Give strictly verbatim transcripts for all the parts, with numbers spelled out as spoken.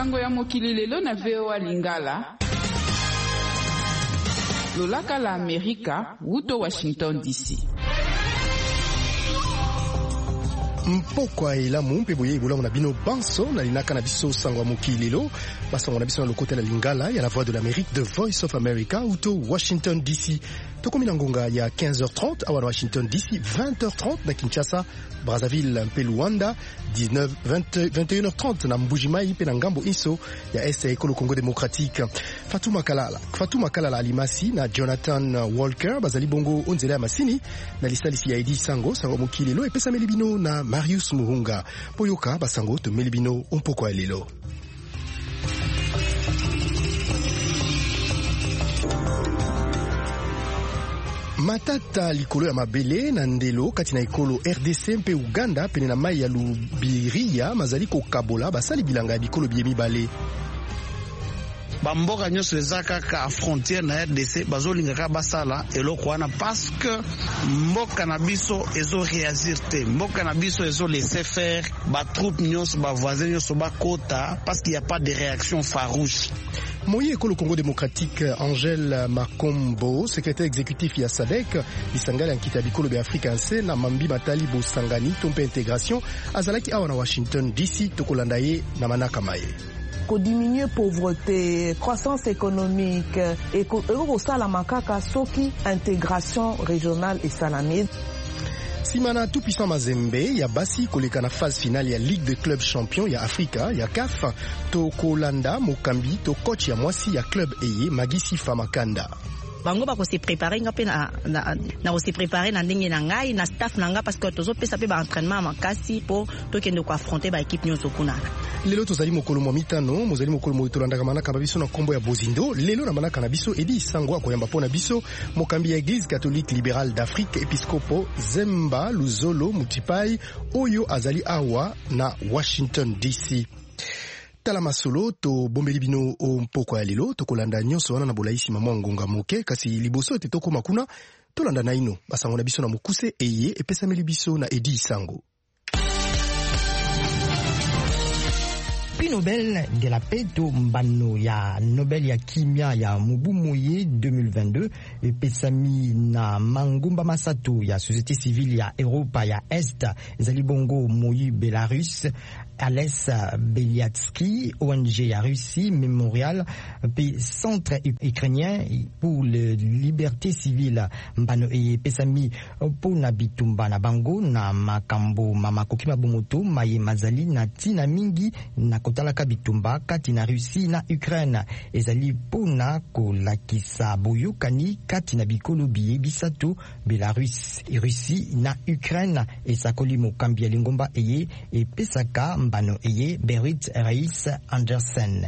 Sango ya mokili lelo na V O A Lingala. Lolaka la Amerika, wuto Washington D C. Mpokwa elamu mpe boye ibula na bino banso na linaka na biso sango ya mokili lelo basango na biso na lokote la Lingala ya la Voix de l'Amérique, The Voice of America wuto Washington D C. Tokomi na ngonga ya quinze heures trente awa na Washington D C, vingt heures trente na Kinshasa, Brazzaville mpe Luanda, dix-neuf, vingt, vingt et une heures trente na Mbujimai mpe na ngambo iso ya este ya ekolo Congo Démocratique. Fatuma Kalala Fatuma Kalala alimasi na Jonathan Walker bazali bongo onzela ya masini na lisalisi ya Edi Sango sango mokili lelo epesa melibino na Marius Muhunga poyoka basango to melibino ompoko ya lelo. Matata likolo ya mabele na ndelo kati na ekolo R D C mpe Uganda pene na mai ya Lubiria mazali kokabola basali bilanga ya bikolo biye mibale. Bamboka nyonso eza kaka frontière na R D C bazolingaka basala eloko wana parce que mboka na biso ezo réagir te, mboka na biso ezo laisser faire ba troupe nyonso ba voisins nyonso bakota parce qu'il y a pas de réaction farouche. Moyi ekolo Congo Démocratique Angèle Makombo, secrétaire exécutif ya S A D C, lisangala ya nkita bikolo be Afrika nse na mambi matali bo sangani tompe intégration azalaki awa na Washington D C tokolanda ye na manaka maye. Ko diminuer pauvreté, croissance économique et ko sala makaka soki intégration régionale et salamide. Simana tout puissant Mazembe ya basi koleka na phase finale ya Ligue des clubs champions ya Afrika ya C A F to Kolanda Mokambi to coach ya mwasi ya club eye Magisi Famakanda. Bango ba ko se préparer nga pe na na, na ko se préparer na ndenge na ngai na staff na nga parce que tozo pesa pe ba entraînement makasi po to kende ko affronter ba équipe nyonso kuna. Lelo tozali mokolo mo mitano mozali mokolo mo tolanda manaka babiso na kombo ya Bozindo lelo na manaka na biso Edi Sango akoyamba pona biso mokambi ya Église catholique libérale d'Afrique Episcopo Zemba Luzolo Mutipai oyo azali awa na Washington D C. Tala masolo to bombeli bino o mpoko ya lelo tokolanda nyonso wana na bolaisi mama ngonga moke kasi liboso ete tokoma kuna tolanda na ino basango na biso na mokuse eye epesameli biso na Edi Sango. Prix Nobel de la paix to mbano ya Nobel ya kimia ya Mobu Moye deux mille vingt-deux epesami na Mangumba Masato ya société civile ya Europa ya Est ezali bongo Moyi Belarus Ales Beliatsky, O N G ya Russie, Mémorial, puis Centre ukrainien pour la liberté civile, mbano e pesami pour na bitumba na bango na makambo mama kokima bomoto maye mazali na tina mingi na kotalaka bitumba kati na Russie na Ukraine ezali pona kolakisa boyokani kati na bikolo biye bisato Belarus, Russie na Ukraine esakoli mokambi ya lingomba eye e pesaka mbano eye Berit Reis Andersen.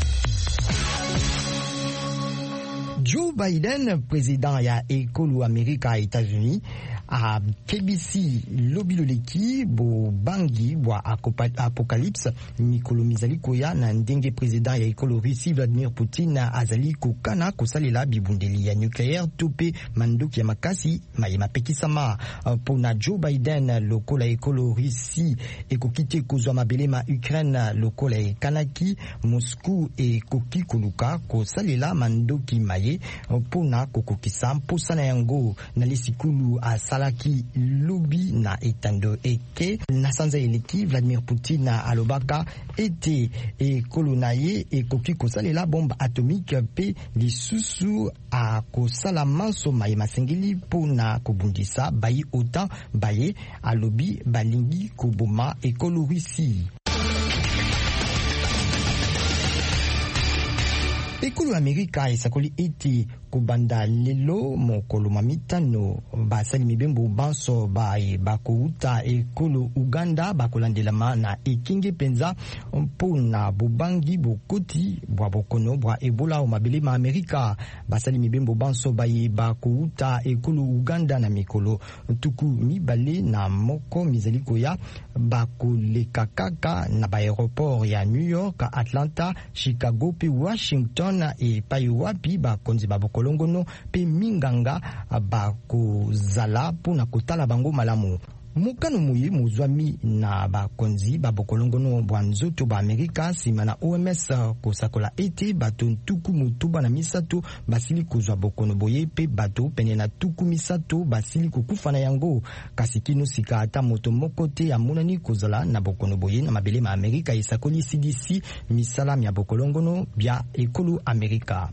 Joe Biden, président ya ekolo Amerika États-Unis, a K B C lobiloleki bo bangi bwa apocalypse mikolo mizali koya na ndenge président ya ekolo Russie Vladimir Poutine azali kokana kosalela bibundeli ya nucléaire tope mandoki ya makasi maye mapekisama pona Joe Biden lokola ekolo Russie ekokite kozwa mabelema Ukraine lokola ekanaki Moscou ekoki koluka kosalela mandoki maye pona kokokisa mposana yango na lisikulu asa Salaki lobi na etando eke na sanza eleki Vladimir Poutine alobaka ete e kolonaye e koki kosalela bomba atomique pe lisusu a kosala manso maye masengeli pona kobundisa bayi otan baye alobi balingi koboma ekolo Russie. Ekolo Amerika esakoli ete kubanda lelo mokolo mamitano basali mibembo banso bae bakouta ekolo Uganda bakolandelama na ekinge penza mpona bobangi bokoti bwa bokono bwa Ebola o mabele ma Amerika basali mibembo banso bae bakouta ekolo Uganda na mikolo tuku mibale na moko mizaliko ya bakoleka kaka na ba aéroport ya New York, Atlanta, Chicago pe Washington e payo wapi bakonzi babokolongono pe minganga bakozala pona kotala bango malamu. mukano muye muzwami na bakonzi babokolongono bwa nzoto ba Amerika sima na O M S kosakola ete bato ntuku mutuba na misato basili kozwa bokono boye pe bato pene na tuku misato basili kokufa na yango kasi kino sika ata moto moko te amonani kozala na bokono boye na mabele ma Amerika esakoli C D C misala ya bokolongono bya ekolo Amerika.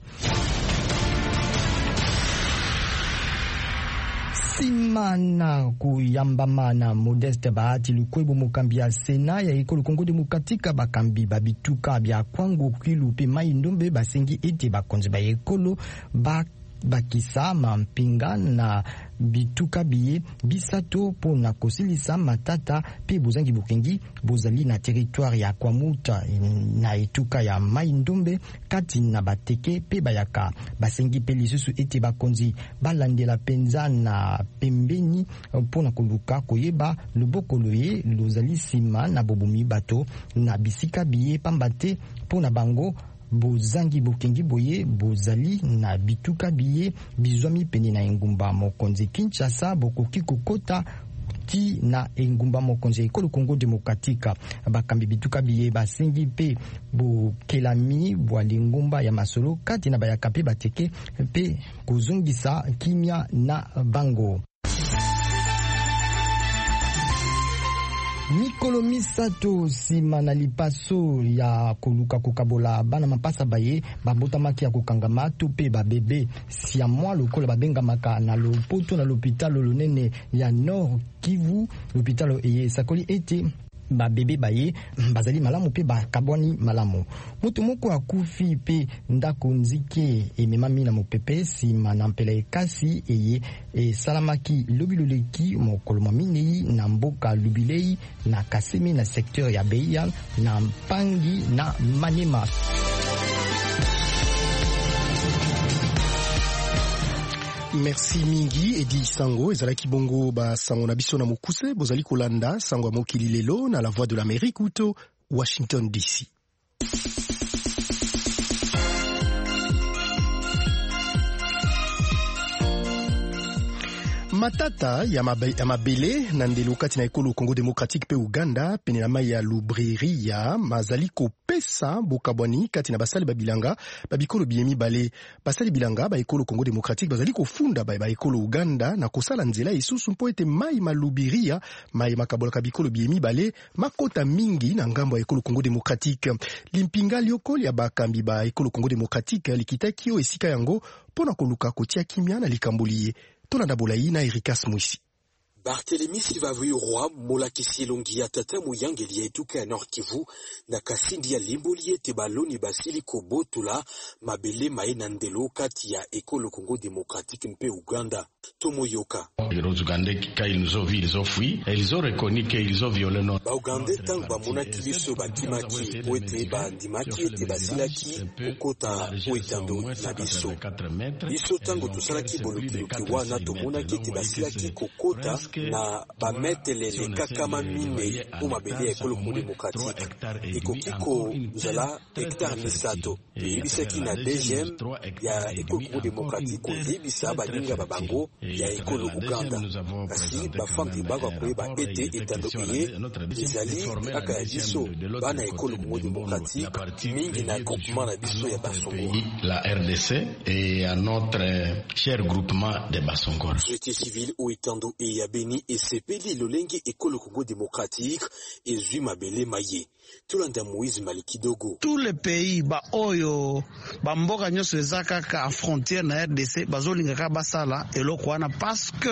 Simana kuyambamana Modeste Bahati Lukwebo mokambi ya Sena ya ekolo Kongo Demokratika bakambi babituka bya kwangu kwilu pe mai ndombe basengi ete bakonzi ba ekolo ba bakisa mampinga na bituka biye bisato po na kosilisa matata pe bozangi bukengi bozali na territoire ya Kwamuta na etuka ya mai ndombe kati na bateke pe bayaka basengi pe lisusu ete bakonzi balandela penza na pembeni po na koluka koyeba lubokolo ye lozali sima na bobomi bato na bisika biye pambate po na bango bozangi bokengi boye bozali na bituka biye bizwami pene na engumba mokonzi Kinshasa bokoki kokota ti na engumba mokonzi ekolo Kongo Demokratika bakambi bituka biye basengi pe bokelami bwa lingumba ya masolo kati na bayaka pe bateke pe kozongisa kimia na bango. Mikolo misato sima na lipaso ya koluka kokabola bana mapasa baye babotamaki ya kokangama to pe babebe sia mwa lokola babengamaka na lopoto na l'hôpital lonene ya Nord Kivu l'hôpital eye sakoli ete ba bebe baye bazali malamu pe bakabwani malamu mutu moko akufi pe ndako nzike ememami na mopepe sima na mpela ekasi eye e salamaki lobiloleki mokolo minei na mboka lubilei na Kasemi na secteur ya Beya na Mpangi na Manema. Merci mingi Edi Sango ezalaki bongo ba sango na biso na mokuse bozali kolanda sango mokili lelo na la voix de l'Amérique uto Washington D C. Matata ya mabele na ndelo kati na ekolo Congo Démocratique pe Uganda pene na mai ya Lubreria mazali kopesa bokabwani kati na basali babilanga babikolo biemi bale basali bilanga ba ekolo Congo Démocratique bazali kofunda ba ba ekolo Uganda na kosala nzela isusu mpo ete mai malubiria mai makabola kabikolo biemi bale makota mingi na ngambo ya ekolo Congo Démocratique limpinga liokoli ya bakambi ba ekolo Congo Démocratique likitaki o esika yango pona koluka kotia kimia na likambuliye. Tonanda Bolayi na Erikas Mwisi. Barthélemy Silvavu Roi molakisi longi ya tata muyangeli ya etuka ya Nord Kivu na kasindi ya limboli ete baloni basili kobotula mabele maena ndelo kati ya ekolo Congo Démocratique mpe Uganda. Tomoyoka. Les Ougandais, quand ils nous ont vus, ils ont fui et ils ont reconnu qu'ils ont violé notre... Ba Ougandais tant ba monaki biso ba kimaki poete ba ndimaki ete basilaki okota poetando na biso. Biso tango tusalaki bolukiluki wana tomonaki ete basilaki kokota na ba metele le kakama mine po mabele ya ekolo Congo Démocratique. Ekokiko nzela hectare misato. Yebisaki na deuxième ya ekolo Congo Démocratique yebisa baninga babango ya ekolo Uganda. Kasi bafambi bagwa koyeba ete etando eye ezali kaka ya biso bana ekolo Congo Démocratique mingi na groupement na biso ya Basongo. La R D C et à notre cher groupement de Basongo. Société civile ou etando e ya Beni et sepeli lolenge ekolo Congo Démocratique et zui mabele maye. Tulanda Moïse Malikidogo. Tous les pays ba oyo ba mboka nyoso eza kaka a frontière na R D C bazolinga basala eloko wana parce que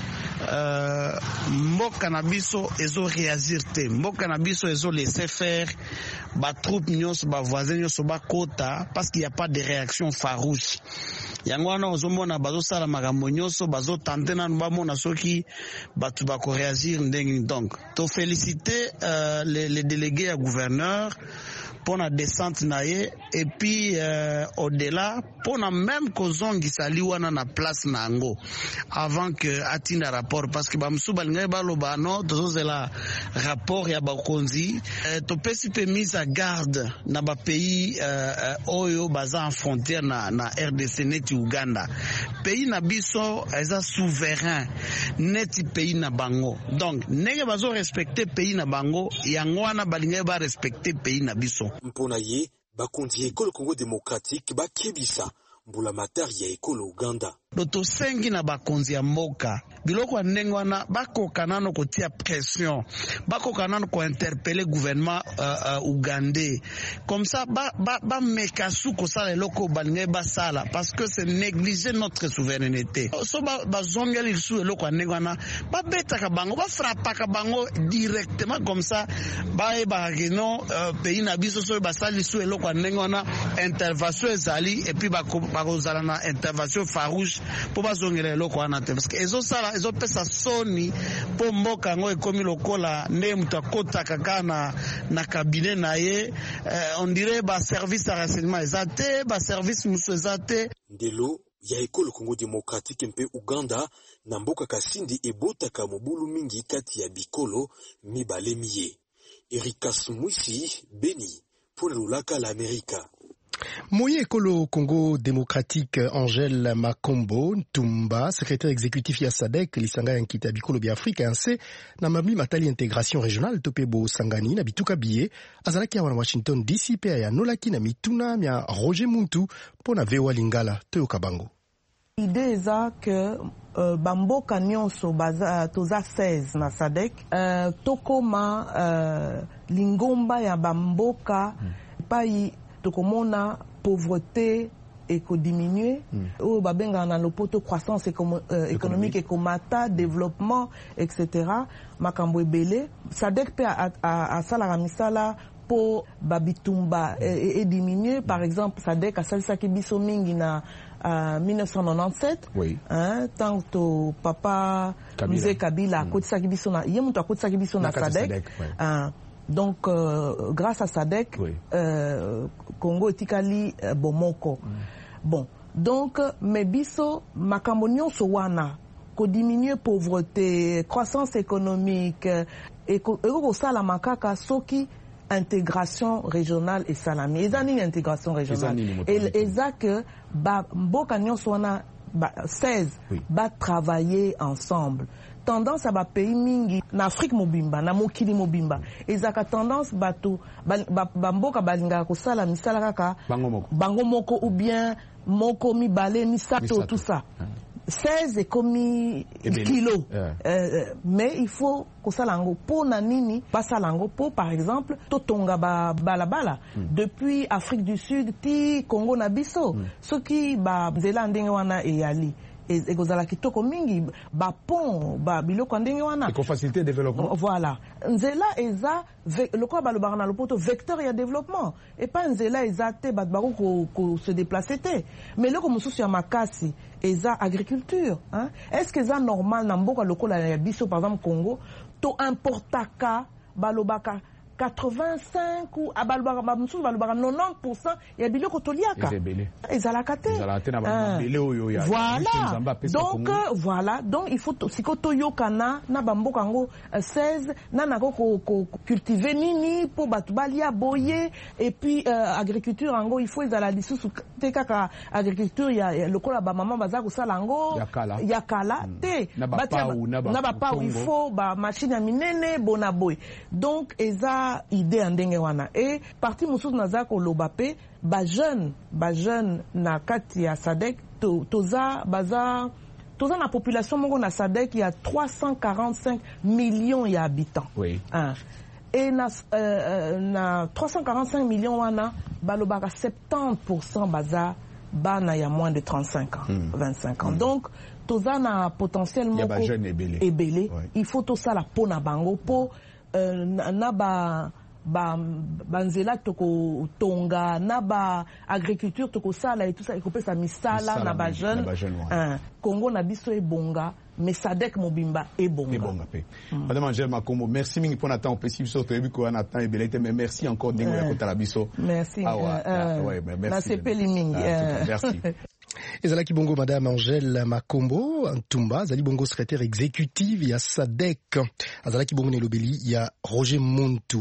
euh, mboka na biso ezo réagir te, mboka na biso ezo laisser faire ba troupe nyos ba voisin nyos ba kota parce qu'il y a pas de réaction farouche. Yango wana ozomona bazo sala makambo nyonso bazo tenter na bamona soki batu ba ko réagir ndenge. Donc to féliciter euh, les, les délégués à gouverneur pour la descente naie et puis euh, au-delà pour la même kozongi saliwana na place nango avant que atina rapport parce que bamsu balinga baloba no tozo la rapport ya bakonzi euh, to pesi pe mise à garde na ba pays euh, oyo baza en frontière na na R D C neti Uganda pays na biso eza souverain neti pays na bango donc nege bazo respecter pays na bango yango wana balinga ba respecter pays na biso mpona ye bakonzi ekolo Congo démocratique bakebisa mbula matari ya ekolo Uganda Doto sengi na bakonzi ya mboka biloko ndenge wana bakoka nano kotia pression bakoka nano ko interpeller gouvernement uh, uh, ugandais comme ça ba ba, ba mekasu ko sala loko balinga basala parce que c'est négliger notre souveraineté so ba bazongeli su loko ndenge wana ba betaka bango ba frappaka bango directement comme ça ba e ba geno uh, pays na biso so basali su loko ndenge wana intervention ezali et puis ba bakozala na intervention farouche pour bazongela loko wana te parce que ezo sala ezo pesa soni po mboka ngo ekomi lokola nde mutu akotaka kana na cabinet na ye eh, on dirait ba service à renseignement ezate ba service musu ezate ndelo ya ekolo Congo démocratique mpe Uganda na mboka Kasindi ebotaka mobulu mingi kati ya bikolo mibale miye Erikas Mwisi Beni pour Lulaka la Amerika. Moye Ekolo Congo démocratique Angèle Makombo Ntumba, secrétaire exécutif ya SADC, lisanga yankita bikolo bi Afrika yanse na mami matali intégration régionale topebo sangani na bituka biye azalaki awa na Washington D C pe ya nolaki na mituna mya Roger Muntu pona vewa lingala toyoka bango. L'idée eza que uh, bamboka nyonso baza toza seize na SADC uh, tokoma uh, lingomba ya bamboka hmm. pai tokomona pauvreté ekodiminuer mm. oyo babenga na lopoto croissance éco euh, économique ekomata développement et cetera makambo ebele SADC pe asalaka misala po babitumba e, e diminuer par exemple SADC asalisaki biso mingi na uh, mille neuf cent quatre-vingt-dix-sept oui. hein, tant to papa Mzee Kabila akotisaki mm. biso na ye mutu akotisaki biso na, na SADC hein, donc euh, grâce à SADC oui. euh, Congo etikali euh, bomoko mm. bon donc mais biso makambo nyonso wana ko diminuer pauvreté croissance économique et ko sala makaka soki intégration régionale et salami eza nini intégration régionale et eza que ba mboka nyonso wana ba seize oui. ba travailler ensemble tendance à ba pays mingi na Afrique mobimba na mokili mobimba ezaka tendance bato ba mboka balinga ko sala misala kaka bango moko bango moko ou bien moko mibale misato tout ça seize et komi kilo yeah. euh, mais il faut ko sala ngo po na nini basala ngo po par exemple totonga ba balabala mm. depuis Afrique du Sud ti Congo na biso mm. soki ba nzela ndenge wana eyali ekozala kitoko mingi ba pont ba biloko ndenge wana ko faciliter développement voilà nzela eza lokwa ba lobana lopoto vecteur ya développement et pas nzela eza te ba ba ko, ko se déplacer te mais loko mususu ya makasi eza agriculture hein est-ce que eza normal na mboka lokola ya biso par exemple Congo to importaka balobaka quatre-vingt-cinq ou abalobaka ba mususu balobaka quatre-vingt-dix pour cent ya biloko toliaka ezalaka te voilà donc euh, voilà donc il faut siko toyokana na bamboka ngo seize na nako ko cultiver nini po batu balia boye et puis euh, agriculture ngo il faut ezala lisusu te kaka agriculture ya lokola ba maman baza ko sala ngo ya kala te na ba pa il faut ba machine ya minene bona boy donc eza idée ndenge wana et parti mususu naza ko lobape ba jeune ba jeune na kati ya SADC to, toza baza toza na population moko na SADC il y a trois cent quarante-cinq millions ya habitants oui hein. Et na euh, na trois cent quarante-cinq millions wana balobaka soixante-dix pour cent baza bana ya moins de trente-cinq ans mm. vingt-cinq ans mm. donc toza na potentiel moko ebele ouais. Il faut to sala pona bango po Euh, na ba ba banzela toko tonga na ba agriculture toko sala et tout ça ekopesa misala na ba jeune hein Congo na biso ebonga mais Sadek Mobimba ebonga ebonga pe Madame Angèle Makombo merci mingi pour nattant opesi biso to yebi ko na temps ebelete mais merci encore dingo ya kotala biso merci ah ouais merci na sepeli mingi merci. Ezalaki bongo Madame Angèle Makombo Ntumba zali bongo secrétaire exécutive ya Sadek azalaki bongo ne lobeli ya Roger Muntu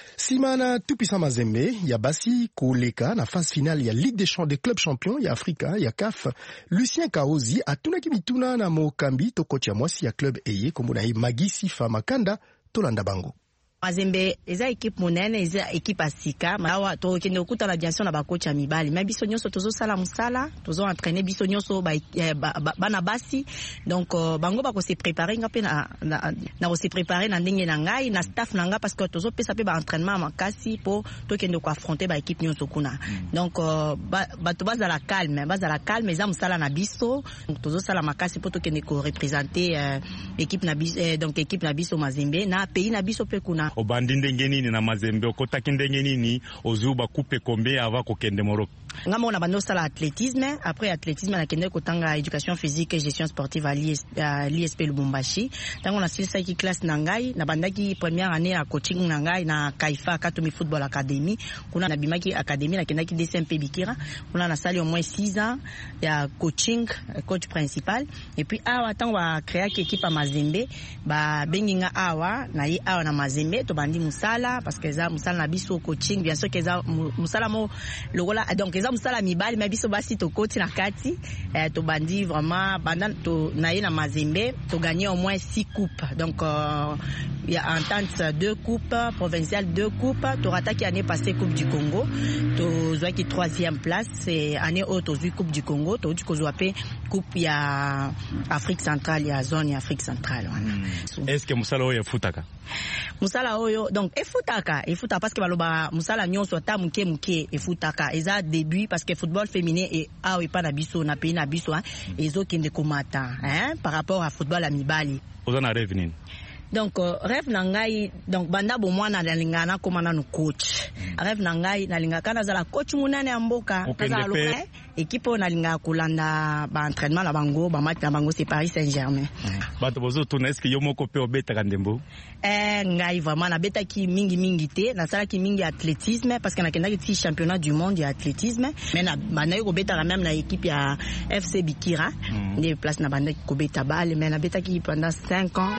Simana Tupisa Mazembe ya basi koleka na phase finale ya Ligue des Champions des clubs champions ya Afrika ya C A F Lucien Kaozi atunaki mituna na Mokambi to coach ya mwasi ya club eye kombo na Magui Sifa Makanda tolanda bango Mazembe eza équipe monene eza équipe asika mawa to kende okuta na bien sûr na ba coach ya mibali mais biso nyonso tozo sala musala tozo entraîner biso nyonso ba bana basi donc bango ba ko se préparer ngape na na ko se préparer na ndenge na ngai na staff na nga parce que tozo pesa pe ba entraînement makasi po to kende ko affronter ba équipe nyonso kuna donc ba to baza la calme baza la calme eza musala na biso tozo sala makasi po to kende ko représenter équipe na biso donc équipe na biso Mazembe na pays na biso pe kuna obandi ndenge nini na Mazembe okotaki ndenge nini ozuba coupe combien avant kokende Morocco ngamo na bando sala athlétisme après athlétisme na kende kotanga éducation physique et gestion sportive à l'I S P Lubumbashi tango na silisa ki classe na ngai na bandaki première année à coaching na ngai na Kaifa Katomi Football Academy kuna na bimaki académie na kendaki D C M P Bikira kuna na sali au moins six ans ya coaching coach principal et puis awa tango ba créer ki équipe à Mazembe ba benginga awa na yi awa na Mazembe to bandi musala parce que za musala na biso coaching bien sûr que za musala mo lokola donc eza musala mibali mais biso basi to coach na kati eh, to bandi vraiment banda to na yi na Mazembe to gagner au moins six coupes donc euh, il y a entente deux coupes provinciales deux coupes to rataki année passée coupe du Congo to zoa ki troisième place et année autre to coupe du Congo to du kozwa pe coupe ya Afrique centrale ya zone ya Afrique centrale wana mm. Est-ce que musala oyo futaka musala oyo donc efutaka efuta parce que baloba musala nyonso ata muke muke efutaka eza début parce que football féminin et awe pa na biso na pays na biso hein ezo kende komata hein par rapport à football à mibali ozana rêve nini donc uh, rêve na ngai donc banda bo mwana na lingana komana no coach mm. rêve na ngai na linga kana za la coach munane amboka za loka équipe na linga kolanda ba entraînement na bango ba match na bango c'est Paris Saint-Germain mm. Bato bozo tuna est-ce que yo moko pe obeta kandembo eh ngai vraiment na beta ki mingi mingi te na sala ki mingi athlétisme parce que na kenda ki championnat du monde ya athlétisme mais na bana yo beta même na équipe ya F C Bikira mm. des places na banda ko beta balle mais na beta ki pendant cinq ans.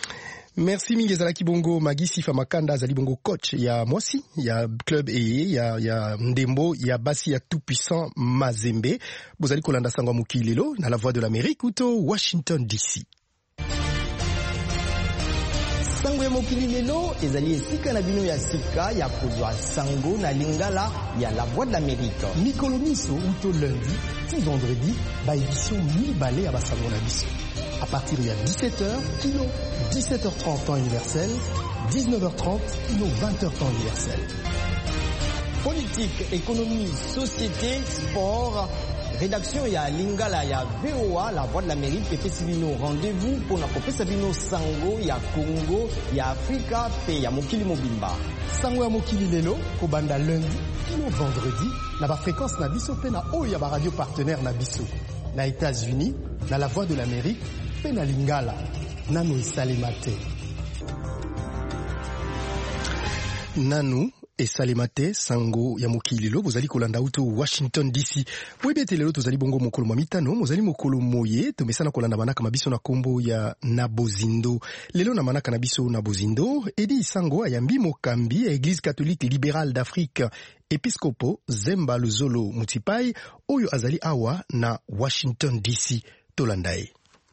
Merci mingi ezalaki bongo Magui Sifa Makanda azali bongo coach ya mwasi ya club eye ya ya ndembo ya basi ya tout puissant Mazembe bozali kolanda sangwa mukilelo na la voix de l'Amérique uto Washington D C. Sango ya mokili lelo ezali esika na bino ya sika ya kozwa sango na lingala ya la voix de l'Amérique. Mikolo miso uto lundi ti vendredi ba édition mibale ya basango na biso. À partir de dix-sept heures, kilo dix-sept heures trente temps universel, dix-neuf heures trente, kilo vingt heures temps universel. Politique, économie, société, sport, rédaction ya Lingala ya V O A, la voix de l'Amérique, et Pesibino rendez-vous pour na Pesibino Sango ya Congo, ya Afrika, pe ya Mokili Mobimba. Sango ya Mokili lelo, kobanda lundi, kilo vendredi, na ba fréquence na biso pe na o ya ba radio partenaire na biso. Na États-Unis, na la voix de l'Amérique, pe na Lingala, nanu esalemate. Nanu esalemate sango ya mokili lelo bozali kolanda uto Washington D C. Boyebete lelo tozali bongo mokolo mwa mitano, mozali mokolo moye, tomesana kolanda manaka mabiso na kombo ya Nabozindo. Lelo na manaka na biso Nabozindo, Edi Sango ayambi mokambi ya Église catholique libérale d'Afrique, Episcopo Zemba Luzolo Mutipai, oyo azali awa na Washington D C. Tolandae.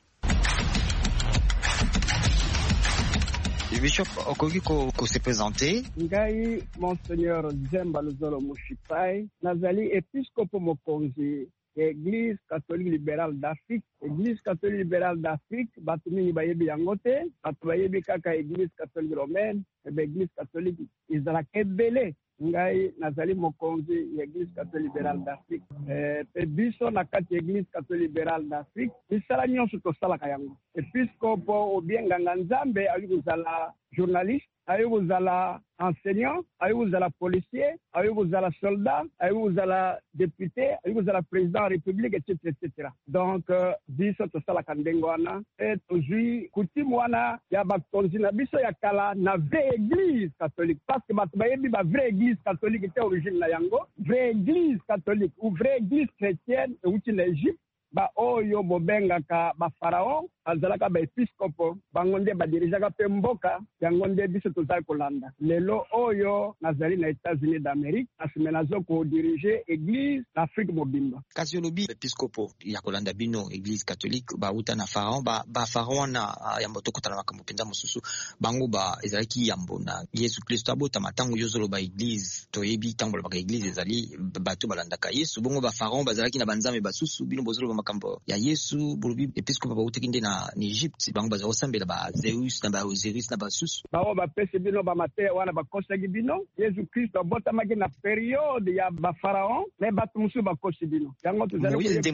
Le bishop okoki ko se présenter. Ngai Monseigneur Zemba Luzolo Mushipai, nazali episcopo mokonzi Église catholique libérale d'Afrique. Église catholique libérale d'Afrique, batumi bayebi yangote, batu bayebi kaka Église catholique romaine, ebe Église catholique izala kebele. Ngai nazali mokonzi Église catholique libérale d'Afrique. Eh pe biso na kati Église catholique libérale d'Afrique, bisala nyonso to sala kayango. Episcopo obienga nzambe ali kozala journaliste, ayo kozala enseignant, ayo kozala policier, ayo kozala soldat, ayo kozala député, ayo kozala président de la République, et cetera et cetera. Donc euh, biso tosalaka ndenge wana e tozwi coutume wana ya bakonzi na biso ya kala na vraie église catholique, parce que bato bayebi ba vraie église catholique te origine na yango. Vraie église catholique ou vraie église chrétienne euti na Égypte, ba oyo bobengaka ba pharaon azalaka ba episcopo bango nde badirijaka mpe mboka yango nde biso tozali kolanda. Lelo oyo nazali na États-Unis d'Amérique asime nazo kodirige église na Afrique mobimba. Kasi olobi episcopo ya kolanda bino église catholique bauta na pharaon ba, ba pharaon na yambo tokota na makambo mpenza mosusu bango ba ezalaki yambo na Yesu Kristo abota matango yozoloba église toyebi tango lobaka église ezali bato balandaka Yesu bongo ba pharaon bazalaki na banzambe basusu bino bozoloba makambo ya Yesu bolobi episcopo bauta kinde na ni Egypte bango bazo sambela ba Zeus na ba Osiris na ba susu bawo ba pese bino ba mate wana ba kosagi bino Yesu Kristo abota maki na periode ya ba pharaon mais batu musu ba kosi bino yango tuzali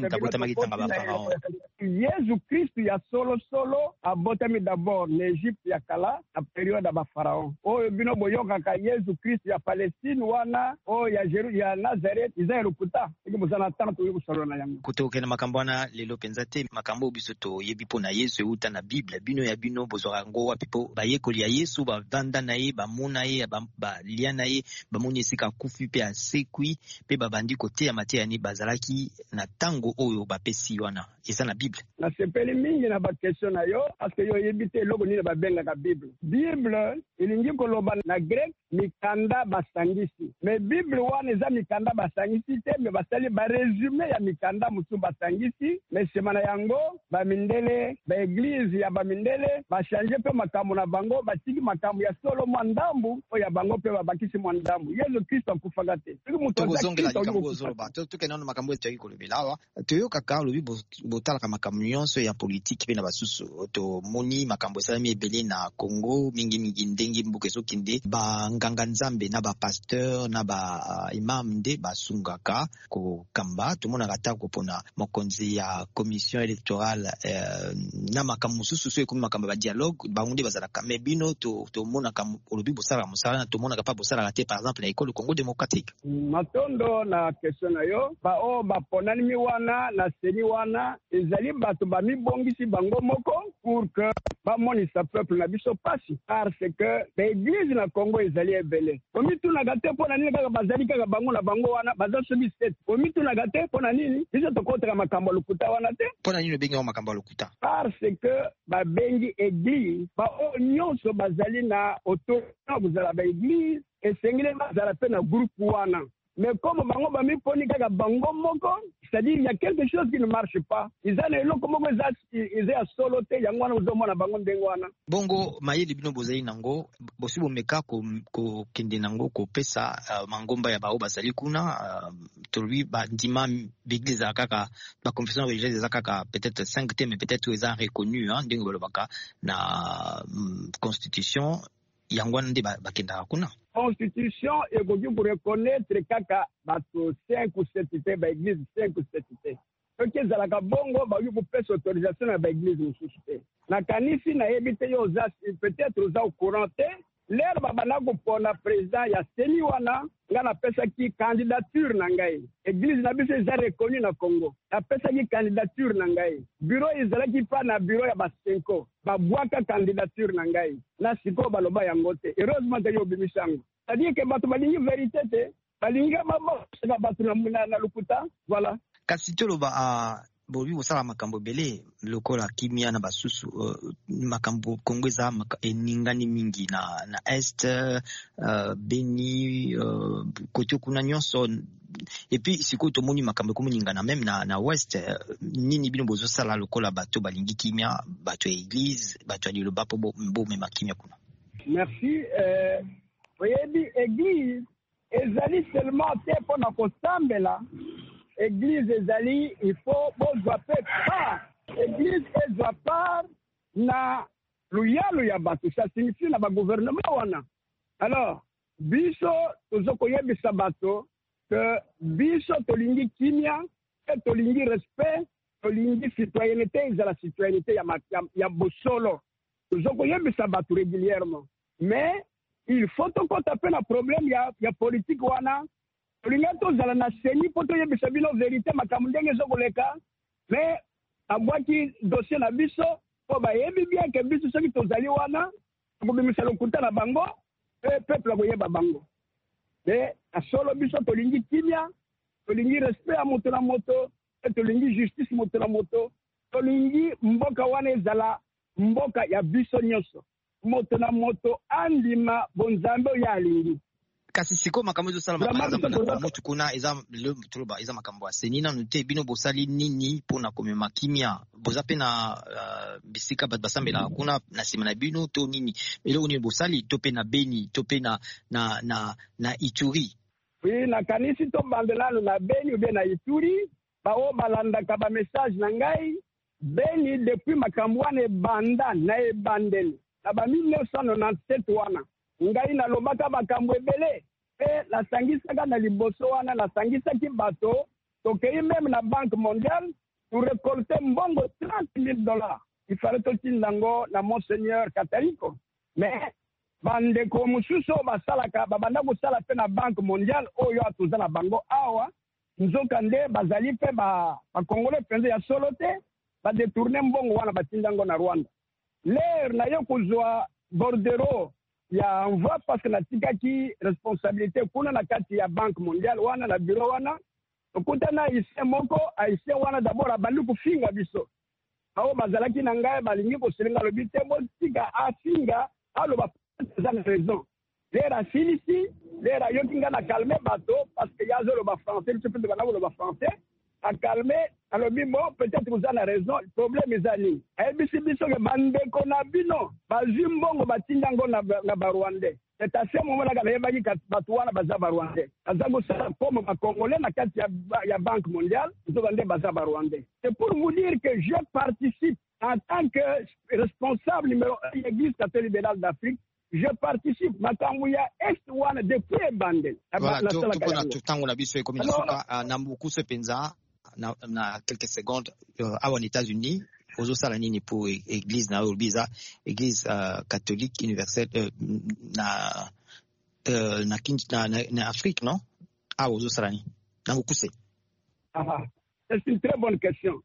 ko Yesu Kristo ya solo solo abota mi d'abord na Egypte ya kala na periode ya ba pharaon oyo bino boyokaka Yesu Kristo ya Palestine wana o ya Jeru ya Nazareth iza elokuta iki muzana tanto yo kusolo na yango kutoka na makambo na lelo penzate makambo bisoto yebi pona Yesu euta na Bible bino ya bino bozora ngo wa pipo bayekoli ya Yesu ba vanda na ye ba mona ye ba, ba lia na ye ba moni sika kufi pe asekwi pe babandi kote ya matia ni bazalaki na tango oyo ba pesi wana eza na Bible na sepeli mingi na ba question na yo parce que yo yebite logo ni ba benga ka Bible Bible ilingi koloba na grec mikanda basangisi mais Bible wana eza mikanda basangisi te me basali ba résumé ya mikanda mutu basangisi mais semana yango ba mindele ba église ya ba mindele ba changer pe makambo na bango batiki makambo ya solo mwandambu o ya bango pe babakisi mwandambu Yesu Kristo akufaka te tozongela likambo zoloba tukena makambo etaki kolobelawa toyoka ka lobi botalaka makambo nyonso ya politique pe na basusu to moni makambo esalami ebele na Congo mingi mingi ndenge mbuke sokinde ba nganga nzambe na ba pasteur na ba uh, imam nde basungaka ko kamba tomona kata ko pona mokonzi ya commission électorale uh, na makambo mususu so ekomi makambo ba dialogue ba ngunde bazalaka me bino to to mona kam olobi bosala musala na to mona kapa bosala te par exemple na école Congo démocratique matondo na question na yo ba o ba ponani mi wana na seni wana ezali bato ba mi bongisi bango moko pour que ba moni sa peuple na biso pasi parce que l'église na Congo ezali ebele omi tuna gate pona nini kaka bazali kaka bango na bango wana bazaso bi set omi tuna gate pona nini biso tokotaka makambo lokuta wana te pona nini bengi makambo lokuta parce que ba bengi église ba o nyonso bazali na autorité bozala ba église esengile bazala pe na groupe wana mais comme bango ba mi poni kaka bango moko c'est-à-dire il y a quelque chose qui ne marche pas ils ont le comme ça ils ont solo te yango wana uzomona bango ndengo wana bongo mayeli bino bozali nango bosibo meka ko ko kende nango ko pesa uh, mangomba ya bao bazali kuna uh, tolui ba ndima l'église kaka la confession religieuse za kaka peut-être cinq thèmes peut-être ils ont reconnu hein ndengo balobaka na um, constitution yango nde bakenda kuna constitution ekoki pour reconnaître kaka bato cinq ou sept te ba église cinq ou sept te oke ezalaka bongo bayoki kopesa autorisation na ba église mosusu te na kanisi nayebi te yo oza peut-être oza au courant te lero babanda kopona président ya seni wana nga napesaki candidature na ngai église na biso eza reconnu na Congo napesaki candidature na ngai bureau ezalaki pa na bureau ya basenko babwaka candidature na ngai na sikoyo baloba yango te heureusement te yo obimisi yango c'est-à-dire que bato balingi vérité te balingi babosaka bato na lokuta voilà kasi toloba a bobi bosala makambo bele lokola kimia na basusu uh, makambo Kongo eza maka, eningani mingi na na est uh, Beni uh, kote kuna nyonso et puis siko tomoni makambo komuningana même na na ouest uh, nini bino bozosala lokola bato balingi kimia bato ya église bato ya liloba po bo mema kimia kuna merci euh oyebi église ezali seulement te pona kosambela église ezali il faut bozwa pe part église ezwa part na luyalo ya bato ça signifie na ba gouvernement wana alors biso tozokoyebisa bato que biso tolingi kimia et tolingi respect tolingi citoyenneté ezala citoyenneté ya ya, ya bosolo tozokoyebisa bato régulièrement mais il faut tokota pe na problème ya ya politique wana tolinga tozala na seni po toyebisa bino vérité makambo ndenge ezokoleka mais abwaki dossier na biso po bayebi bien ke biso soki tozali wana tokobimisa lokuta na bango pe peuple akoyeba bango me asolo biso tolingi kimia tolingi respect ya moto na moto e tolingi justice moto na moto tolingi mboka wana ezala mboka ya biso nyonso moto na moto andima bonzambe oyo alingi kasi siko makambo ezosala par exemple na motu kuna eza tuloba eza makambo aseni nanu te bino bosali nini mpona komema kimia boza mpe na uh, bisika bato basambelaka kuna na nsima na bino to nini eloko nini bosali to mpe na Beni to mpe na, na, na, na Ituri oui nakanisi tobandelano na Beni ube na Ituri bao balandaka bamessage na ngai Beni depuis makambo wana ebanda na ebandeli na ba mille neuf cent quatre-vingt-dix-sept wana ngai nalobaka makambo ebele pe nasangisaka na liboso wana nasangisaki bato tokei meme na Banque mondiale pour récolter mbongo trente mille dollars il fallait totinda ngo na Monseigneur Catalico mais bandeko mosusu basalaka babanda kosala pe na Banque mondiale oyo atoza na bango awa nzoka nde bazali pe bakongole mpenza ya solo te badetourne mbongo wana batinda ngo na Rwanda lere nayo kozwa bordero ya envoi parce que natikaki responsabilité kuna na kati ya Banque mondiale wana na bureau wana okutana haïtien moko haïtien wana d'abord abandi kufinga biso ao bazalaki na ngai balingi koselenga lobi te botika afinga aloba eza na raison lere asilisi lere ayoki nga na calme bato parce que yazoloba français biso mpe bana koloba français akalme alobi bon peut-être vous avez raison problème eza nini ayebisi biso ke bandeko na bino bazwi mbongo batinda ngo na, na barwandais c'est à ce moment là nayebaki bato wana baza barwandais aza kosala comme bakongolais na kati ya, ya Banque mondiale nzoka nde baza barwandais c'est pour vous dire que je participe en tant que responsable numéro un de l'église catholique libérale d'Afrique je participe makambo ya est wana depuis ebandeli voilà tango na biso ekomi na suka na mokuso penza na, na quelques secondes uh, awa na États-Unis ozosala nini pour église na Olbiza église uh, catholique universelle uh, na, uh, na, na, na na Afrique non awa ozosala nini na mokuse ah, c'est une très bonne question.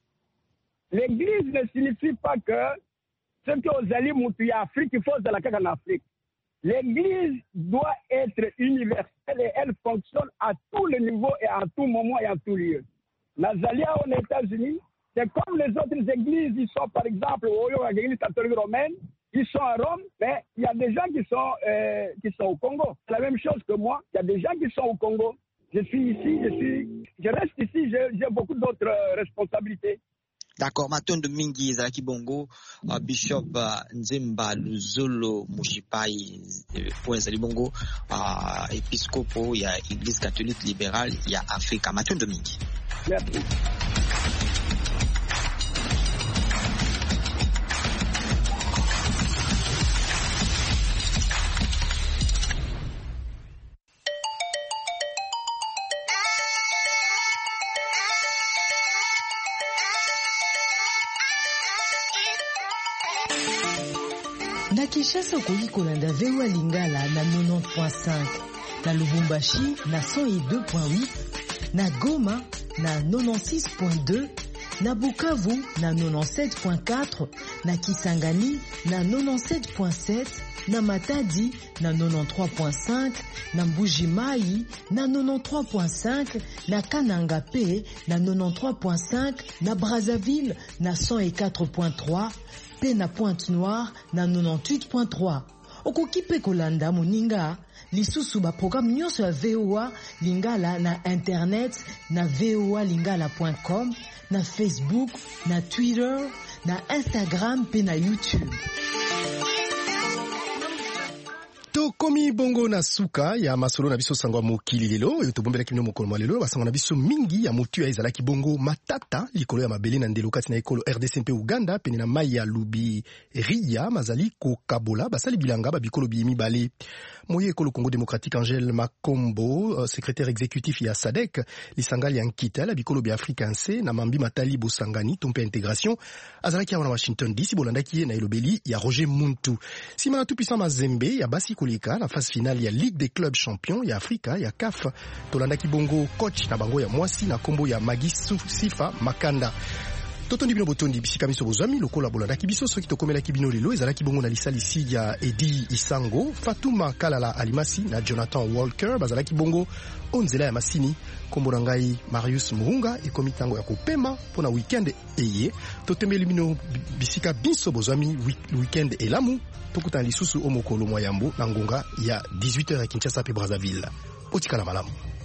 L'église ne signifie pas que ce que ozali mutu ya Afrique il faut ozala kaka na Afrique. L'église doit être universelle et elle fonctionne à tous les niveaux et à tout moment et à tout lieu. Nazalia aux États-Unis, c'est comme les autres églises, ils sont par exemple au l'église catholique romaine, ils sont à Rome, mais il y a des gens qui sont, euh, qui sont au Congo. C'est la même chose que moi, il y a des gens qui sont au Congo. Je suis ici, je, suis, je reste ici, j'ai beaucoup d'autres euh, responsabilités. D'accord, matondo mingi ezalaki bongo uh, Bishop uh, Nzemba Luzolo Mushipai po ezali bongo uh, episkopo ya Église catholique libérale ya Afrika. Matondo mingi. Merci. Na Kinshasa okoki kolanda V O A Lingala na quatre-vingt-dix point cinq, na Lubumbashi na cent deux point huit, na Goma na quatre-vingt-six point deux, na Bukavu na quatre-vingt-dix-sept point quatre, na Kisangani na quatre-vingt-dix-sept point sept, na Matadi na quatre-vingt-treize point cinq, na Mbuji-Mayi na quatre-vingt-treize point cinq, na Kananga P na quatre-vingt-treize point cinq, na Brazzaville na cent quatre point trois, pe na Pointe-Noire na quatre-vingt-dix-huit point trois. Okoki pe kolanda moninga lisusu ba programme nyonso ya V O A Lingala na internet na v o a lingala point com, na Facebook, na Twitter, na Instagram pe na YouTube. Toko Ekomi bongo na suka ya masolo na biso sangwa mokili lelo yo tobombela kino mokolo lelo basangwa na biso mingi ya motu ya ezalaki bongo matata likolo ya mabele na ndelo kati na ekolo R D C mpe Uganda pene na mai ya lubi ria mazali ko kabola basali bilanga ba bikolo bi mibale moye ekolo Congo démocratique Angel Makombo secrétaire exécutif ya S A D C lisangali ya nkita la bikolo bi africain na mambi matali bosangani tompe intégration azalaki ya Washington D C bolandaki na elobeli ya Roger Muntu sima na tupisa mazembe ya basi koleka na phase finale ya Ligue des clubs champions ya Afrika ya C A F tolandaki bongo coach na bango ya mwasi na kombo ya Magisu Sifa Makanda totondi bino botondi bisika miso bozwami lokola bolandaki biso soki tokomelaki bino lelo ezalaki bongo na lisalisi ya Edi Isango Fatuma Kalala Alimasi na Jonathan Walker bazalaki bongo onzela ya masini kombo na ngai Marius Muhunga ekomi tango ya kopema pona weekend eye totembeli bino bisika biso bozwami weekend elamu tokutana lisusu omokolo mwayambo na ngonga ya dix-huit heures ya Kinshasa pe Brazzaville otikala malamu.